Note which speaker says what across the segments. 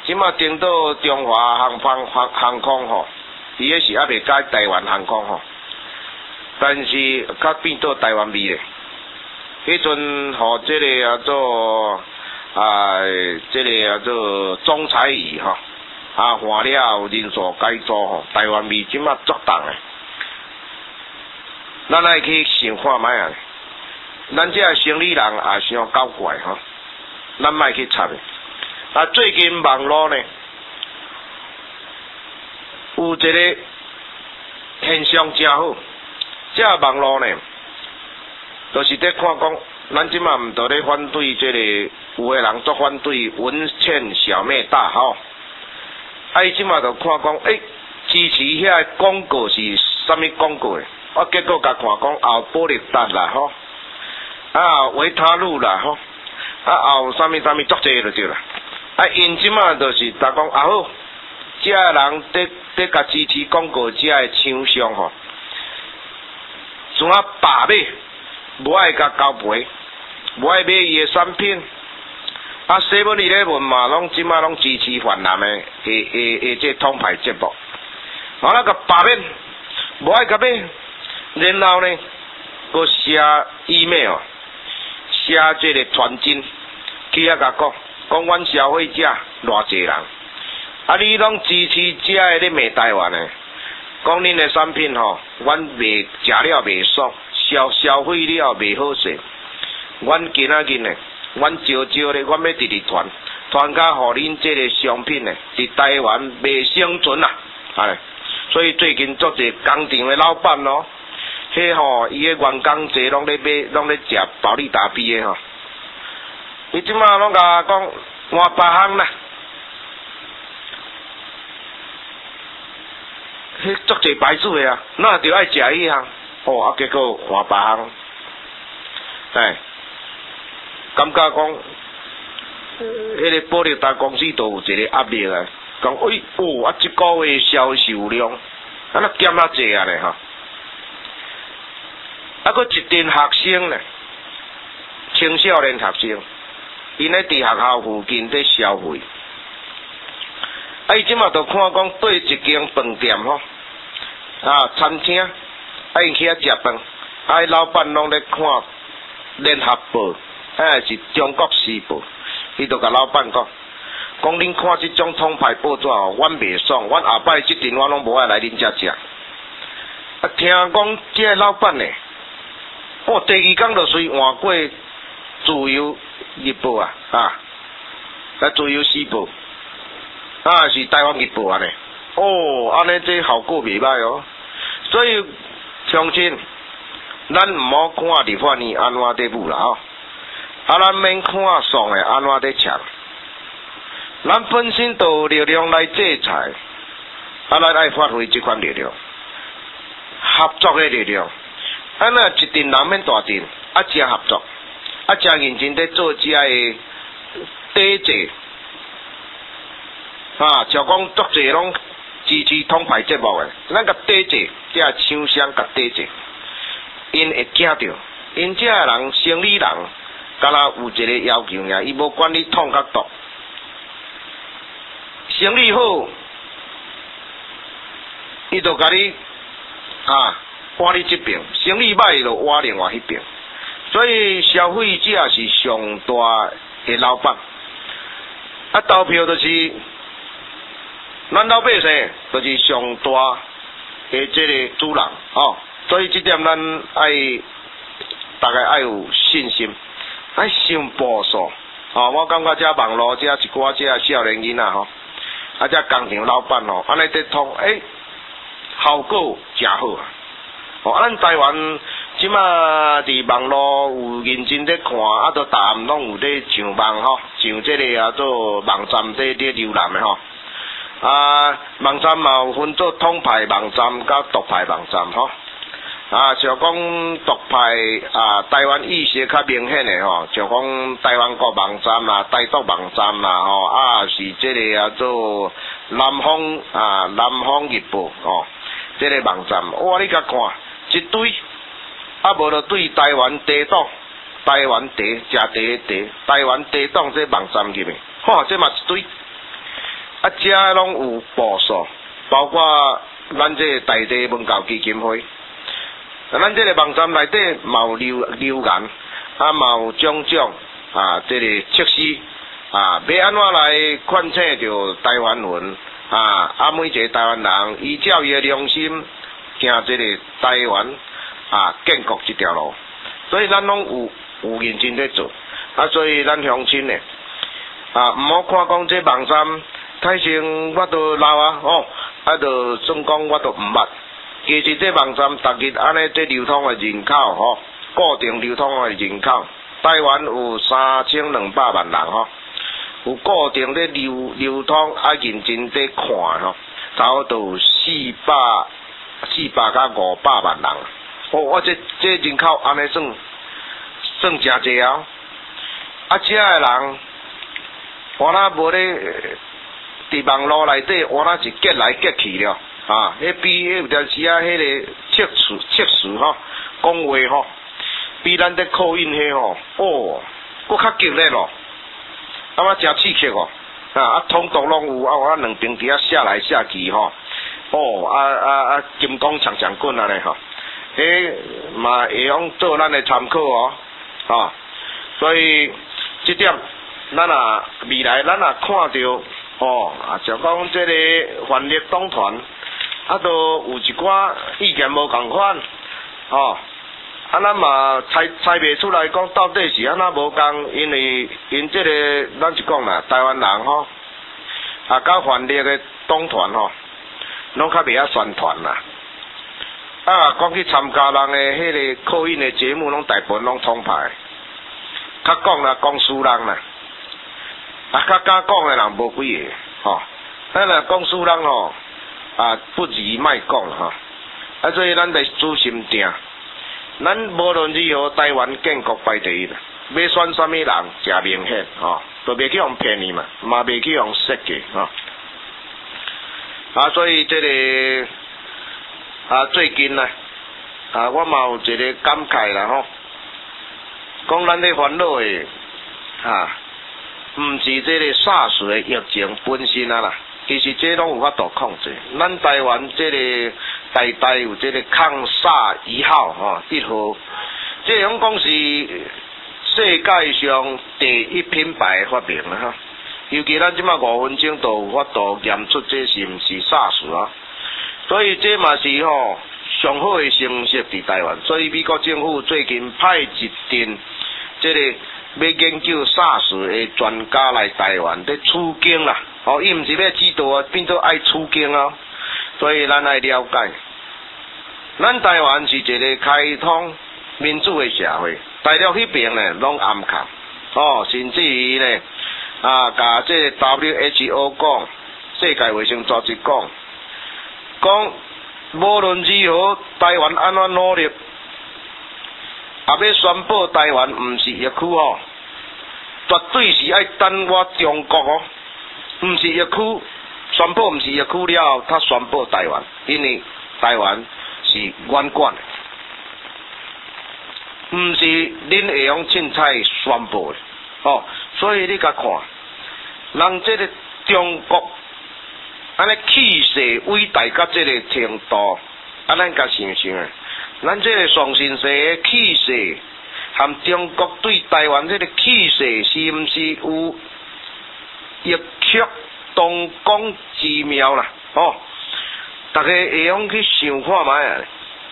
Speaker 1: 即马订到中华航空吼，伊迄是还袂改台湾航空吼，但是较变到台湾味咧。迄阵吼，即个叫做即个叫做总裁椅吼，换了人数改组吼，台湾味即马足重诶。咱爱去想看卖啊，咱这生理人也伤搞怪吼，咱莫去插。最近网络呢，有一个现象真好，这网络呢，就是在看讲，咱即马毋着咧反对这个，有的人足反对文茜小妹大吼，伊即马着看讲，支持遐广告是啥物广告诶？结果甲看讲后保利达啦吼，维他露啦吼，后啥物足济就对啦。因即马就是逐讲好，遮人伫甲支持广告遮诶厂商吼，怎啊罢买，无爱甲交赔，无爱买伊诶产品。新闻里咧问嘛，即马拢支持泛蓝诶这统派节目，咱甲罢免，无爱甲买。然后呢，佮写 email， 写这个传真，去甲讲阮消费者偌济人，你拢支持遮个咧卖台湾诶，讲恁诶产品吼，阮卖食了袂爽，消费了袂好势，阮今仔日呢，阮招咧，阮要直传甲互恁这个商品呢，伫台湾袂生存啦，所以最近足侪工厂诶老板咯。迄吼，伊个员工侪拢咧食保利达 B 诶吼，伊即马拢甲讲换别项啦，迄足侪牌子诶啊，那着爱食迄项，结果换别项，感觉讲，迄个保利达公司都有一个压力啊，讲即个月销售量，那减啊济啊咧吼。佫一群学生呢，青少年学生，因咧伫学校附近咧消费。伊即马着看讲对一间饭店吼，餐厅，因去遐食饭，老板拢咧看联合报，是中国时报，伊着甲老板讲恁看即种统派报纸吼，阮袂爽，阮下摆即阵我拢无爱来恁遮食。听讲即个老板呢。第二天就随换过自由日报自由时报，是台湾日报安尼。安尼这效果袂歹哦。所以乡亲，咱毋好看立法院安怎伫舞啦吼，咱免看爽诶安怎伫抢。咱本身就有力量来制裁，咱爱发挥即款力量，合作诶力量。那一群人免大阵，真合作，真认真在做遮个底制，像讲足侪拢支持统派节目诶，咱甲底制，遮厂商甲底制，因会惊着，因遮人生理人，敢若有一个要求尔，伊无管你统甲毒，生理好，伊就甲你换你这边，生意歹就换另外迄边，所以消费者是上大的老板，投票就是咱老百姓就是上大的这个主人所以这点咱大概爱有信心，爱想步数我感觉这网络这一寡这少年囡仔这工厂老板安尼在通效果真好啊。咱台湾即马伫网络有认真咧看，都答案拢有咧上网上这个做网站咧浏览的网站嘛有分做统派网站甲独派网站像讲独派台湾意识较明显的像讲台湾国网站啦、台独网站啦是这个做南方日报这个网站，你甲看。一堆，无就对台湾地党、台湾茶、食茶、台湾地党这网站入面，这嘛一堆。 啊，遮拢有部署，包括咱这个大地文教基金会，咱这个网站内底嘛有留言，啊嘛有种种这个措施要安怎来劝请着台湾文每一个台湾人依照伊的良心行这个台湾建国这条路，所以咱拢有认真在做，所以咱乡亲呢毋好看讲这网站太成我都老就总讲我都毋捌。其实这网站逐日安尼这流通的人口固定流通的人口，台湾有3200万人有固定咧流通认真在看差不多有400到500万人。我这人口安尼算真济遮的人，我那无咧伫网络内底，我那是结来结去了迄比有阵时迄个测试讲话比咱在口音佫较激烈咯，真刺激通读拢有我两边伫写来写去金光长棍安尼迄嘛会用做咱的参考所以这点咱未来咱看到像讲这个反力党团都有一寡意见无共款咱嘛猜袂出来讲到底是安怎无共，因为这个咱是讲啦，台湾人甲反力的党团拢较袂晓宣传啦。讲去参加人的迄个口音的节目，拢大部分拢通派，较讲啦讲输人啦，较敢讲的人无几个咱若讲输人不如莫讲所以咱得注心定，咱无论如何台湾建国排第一啦，要选什么人真明显都袂去用骗你嘛袂去用设计所以这个最近我嘛有一个感慨啦讲咱咧烦恼的毋是这个SARS的疫情本身啦，其实这拢有法度控制。咱台湾这个代有这个抗SARS1号1号，这种讲是世界上第一品牌的发明啦尤其咱即马5分钟都有法度验出这是毋是SARS所以这嘛是上好的成绩伫台湾，所以美国政府最近派一阵这个要研究SARS的专家来台湾咧取经啦，伊毋是要指导变做爱取经所以咱爱了解，咱台湾是一个开通民主的社会，大陆迄边呢拢暗藏甚至于呢甲这个 WHO 讲，世界卫生组织讲无论如何台湾安怎努力要宣布台湾毋是疫区绝对是爱等我中国毋是疫区，宣布毋是疫区了后，他宣布台湾，因为台湾是远管的，毋是恁会用凊彩宣布的所以你甲看，人这个中国安尼气势伟大到这个程度，咱甲想想咱这个上新社的气势，含中国对台湾这个气势，是毋是有异曲同工之妙啦？大家会用去想看卖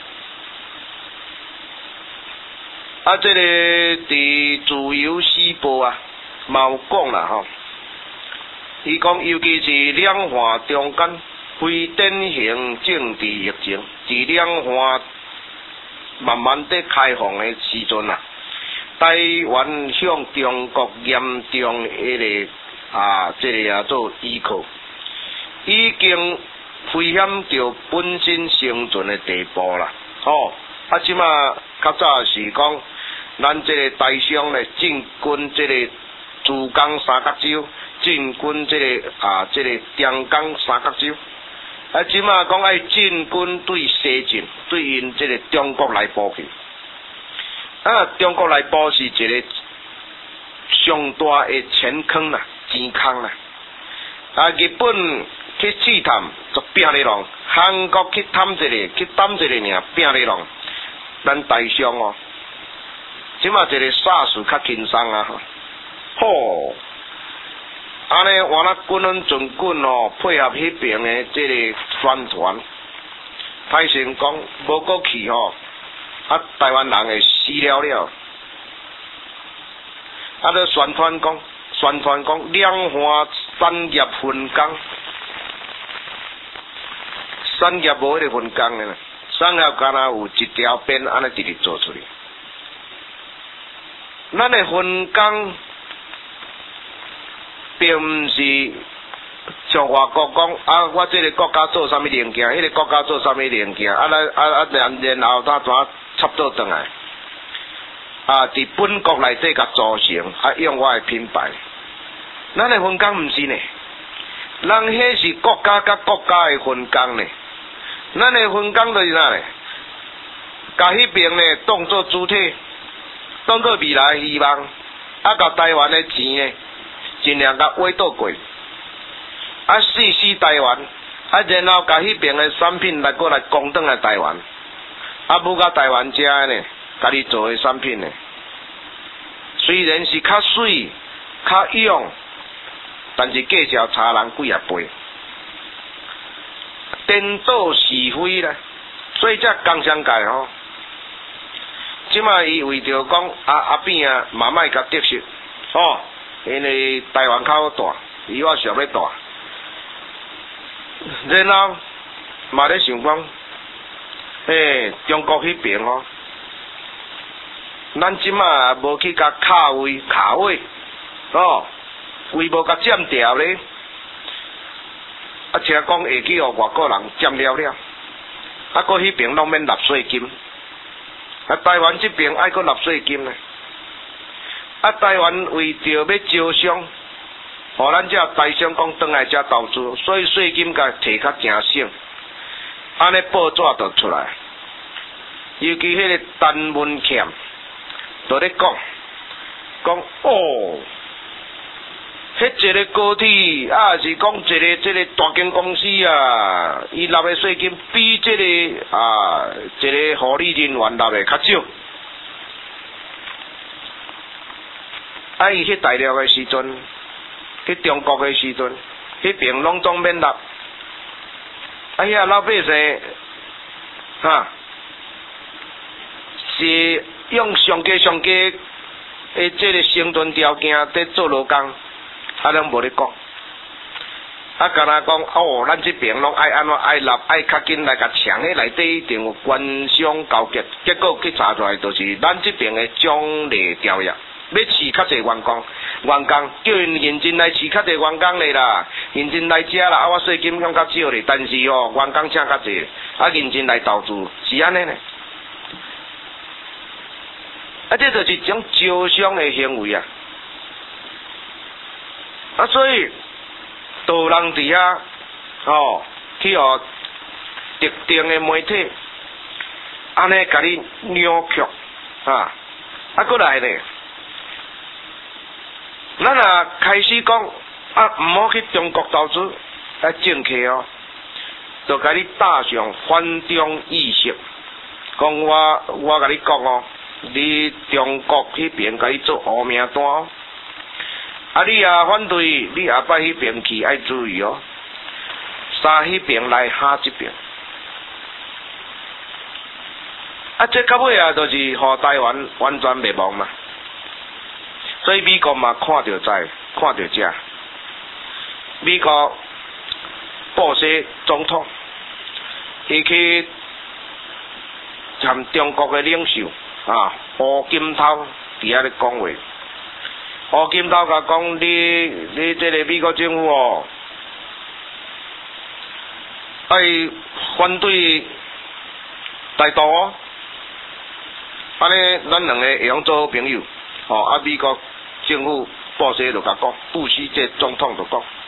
Speaker 1: 这个伫自由时报嘛有讲啦伊讲尤其是两岸中间非典型政治疫情，伫两岸慢慢在开放的时阵台湾向中国严重的这个做依靠，已经危险到本身生存的地步啦。即马较早是讲，咱这个台商呢进军这个珠江三角洲，进军这个这个长江三角洲。即马讲爱进军对西进，对因这个中国内部去。中国内部是一个上大的钱坑啦，钱坑啦。 日本去试探就拼咧浪，韩国去探一个，去担一个尔拼咧浪，咱台商哦，即马一个煞事较轻松啊，吼，安尼换那军人准军哦，配合迄边的即个宣传，歹势讲无过去吼，啊台湾人会死了了，啊咧宣传讲两岸产业分工。产业无迄个分工的，产业敢若有一条边安尼直直做出来。咱的分工，并毋是像外国讲啊，我这个国家做啥物零件，迄个国家做啥物零件，然后他怎插倒转来，伫本国内底甲组成，用我的品牌。咱的分工毋是呢，人迄是国家甲国家的分工呢。咱的分工就是啥呢？甲迄边呢当作主体，当作未来的希望，甲台湾的钱呢，尽量甲挖倒过，死台湾，然后甲迄边的产品过来供转来台湾，母甲台湾食的呢，家己做的产品呢，虽然是较水、较勇，但是计是差人几啊倍。颠倒是非啦，所以这工商界吼，即马伊为着讲阿扁啊，嘛莫甲得失，吼，因为台湾较大，伊我想要大，然后嘛咧想讲，中国迄边吼，咱即马无去甲卡位，哦，规无甲占掉咧。请讲会去互外国人占了，搁迄边拢免纳税金，台湾这边爱搁纳税金呢，台湾为着要招商，互咱这台商讲转来这投资，所以税金甲摕较诚省，安尼报纸就出来，尤其迄个陈文俭，就咧讲哦。迄一个高铁，是讲一个大间公司啊，伊纳的税金比一个护理人员纳的较少。伊去大陆的时阵，去中国的时阵，迄边拢总免纳。遐老百姓，是用上低的这个生存条件在做劳工。拢无咧讲，敢若讲哦，咱这边拢爱安怎爱立爱较紧来甲抢，迄内底一定有官商勾结，结果去查出来，就是咱这边的奖励条约，要饲较侪员工，叫因认真来饲较侪员工咧啦，认真来食啦，我税金用较少咧，但是员工请较侪，认真来投资，是安尼呢？这就是一种招商的行为啊！所以，道人伫遐，去互特定的媒体，安尼甲你扭曲，过来呢，咱若开始讲毋好去中国投资，政客就甲你搭上反中意识，讲我甲你讲你中国迄边甲你做黑名单。你反对，你下摆迄边去爱注意哦，杀迄边来哈这边。这到尾就是互台湾完全灭亡嘛。所以美国嘛看到这，美国布希总统，伊去参中国的领袖胡锦涛伫遐咧讲话。胡锦涛甲讲，你这个美国政府爱反对台独安尼咱两个会用做好朋友。美国政府布希就甲讲，布希这总统就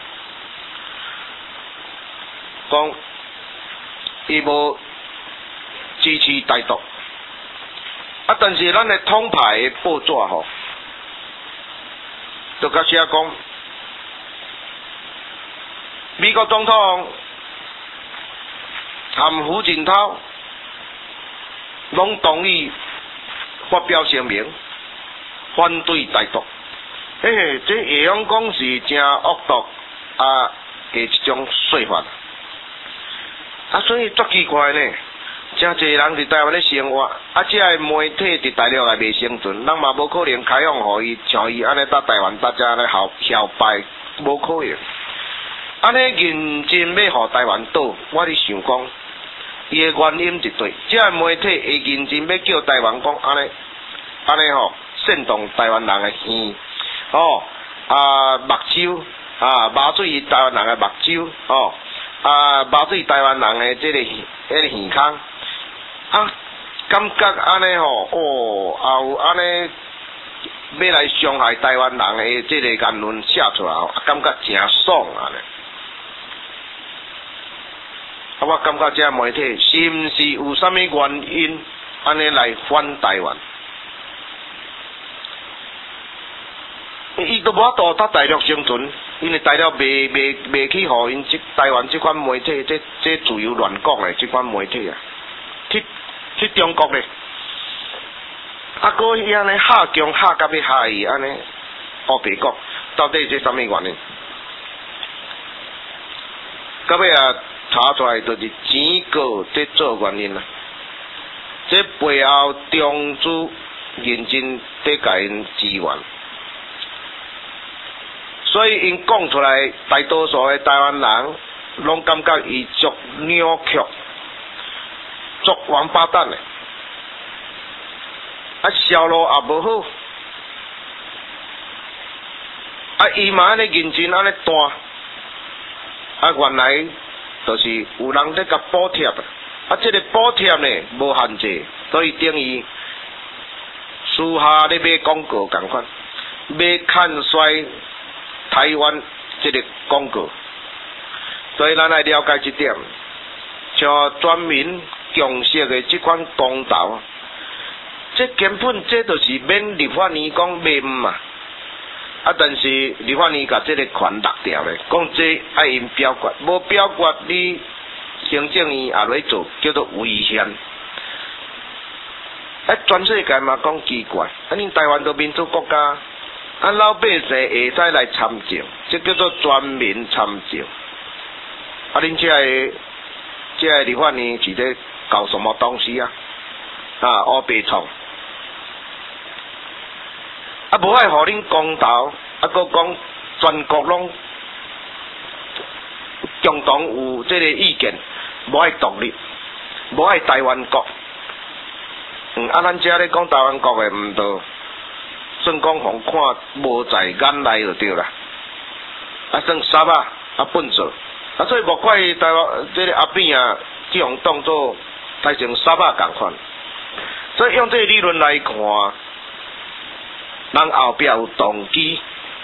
Speaker 1: 讲伊无支持台独，但是咱的统派的报纸就甲写讲， 美国总统和胡锦涛拢同意发表声明，反对台独。这会用讲是真恶毒的一种说法。所以足奇怪呢，真侪人伫台湾咧生活，这个媒体伫大陆也未生存，咱嘛无可能开放互伊，像伊安尼到台湾大家咧效拜，无可能。安尼认真要互台湾倒，我咧想讲，伊的原因一对，这个媒体会认真要叫台湾讲安尼吼，煽动台湾人的耳，目睭麻醉台湾人的目睭，麻醉台湾人的这个耳孔，感觉安尼吼，也有安尼要来伤害台湾人的这个言论写出来，感觉真爽啊！我感觉这媒体是毋是有啥物原因安尼来反台湾？伊都无法度在大陆生存，因为大陆未去互因台湾这款媒体，这自由乱讲的这款媒体去中国咧，伊安尼下强下甲要害伊安尼，黑白讲到底这啥物原因？到尾查出来就是钱过在做原因啦。这背后中资认真在甲因支援，所以因讲出来，大多数的台湾人拢感觉伊足扭曲、足王八蛋的，销路也无好，伊嘛安尼认真安尼弹，原来就是有人在甲补贴这个补贴呢无限制，所以等于私下咧买广告同款，要看衰台湾这个广告，所以咱来了解这点，像全民共识的这款公投，这根本这就是免立法院讲免嘛，但是立法院甲这个权落掉咧，讲这爱因表决，无表决你行政院也来做，叫做违宪。全世界嘛讲奇怪，恁台湾都民主国家，老百姓会使来参政，这叫做全民参政。恁这个立法院是咧搞什么东西啊？黑白创，无爱互恁公投，佫讲全国拢共同有这个意见，无爱独立，无爱台湾国。咱遮咧讲台湾国的毋对，算讲互看无在眼内就对啦。算杀笨手，所以莫怪台湾这个阿扁这种动作太像杀共款。所以用这个理论来看，人后壁有动机，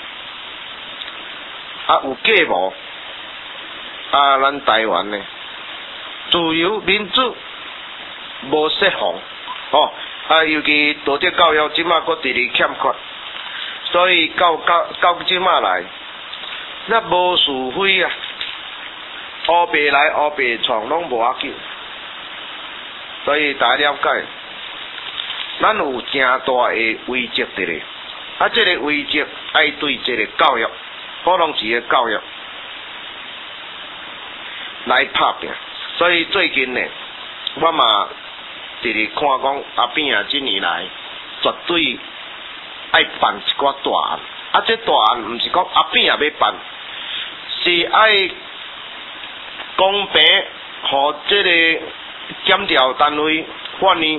Speaker 1: 有计谋。咱台湾呢，自由民主无失衡。尤其道德教育即马佫伫咧欠缺，所以到即马来，那无是非黑白来黑白创拢无要紧，所以大家了解，咱有真大的危机伫咧，这个危机爱对这个教育，普通市的教育来拍拼，所以最近呢，我嘛伫咧看讲阿扁这年来绝对爱办一寡大案，这大案毋是讲阿扁也要办，是爱公平，互这个检调单位法院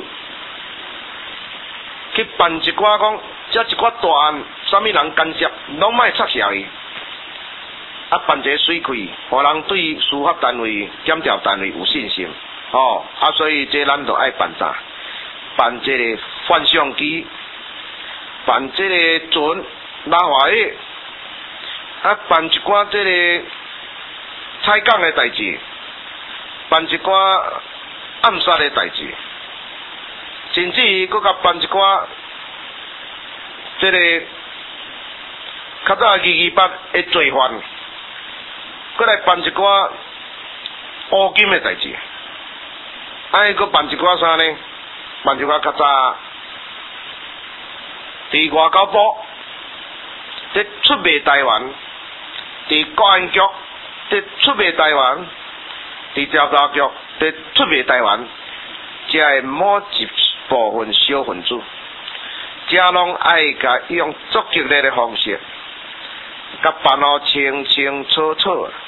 Speaker 1: 去办一寡讲，这一寡大案，啥物人干涉，拢莫插潲伊，办一个水开，互人对司法单位、检调单位有信心。所以这咱就爱办啥？办这个反相机，办这个准拉华语，办一寡这个采港的代志，办一寡暗杀的代志，甚至于佫甲办一寡这个较早228的罪犯，佫来办一寡乌金的代志，伊佫办一寡啥呢？办一寡较早，伫外交部，伫出卖台湾，伫公安局，伫出卖台湾，伫调查局，伫出卖台湾，遮的某一部分小分子，遮拢爱甲用足激烈的方式，甲办好清清楚楚。